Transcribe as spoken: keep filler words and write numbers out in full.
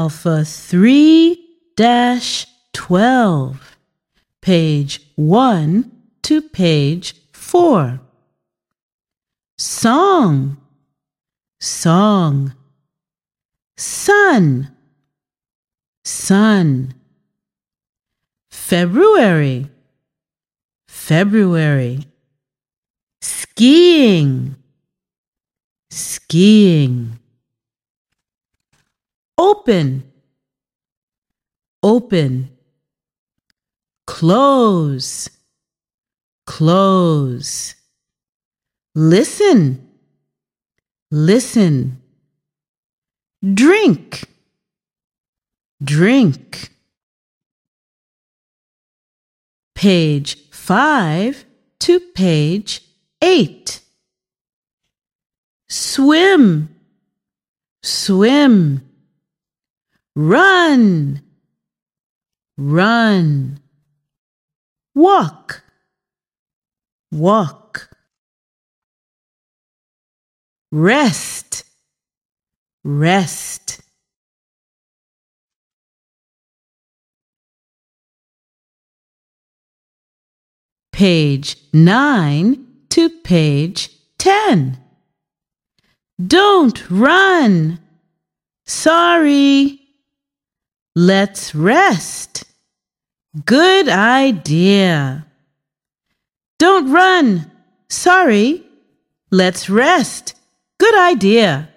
Alpha three dash twelve, page one to page four. Song, song. Sun, sun. February, February. Skiing, skiing. Open, open. Close, close. Listen, listen. Drink, drink. Page five to page eight. Swim, swim. Run, run. Walk, walk. Rest, rest. Page nine to page ten. Don't run. Sorry. Let's rest. Good idea. Don't run. Sorry. Let's rest. Good idea.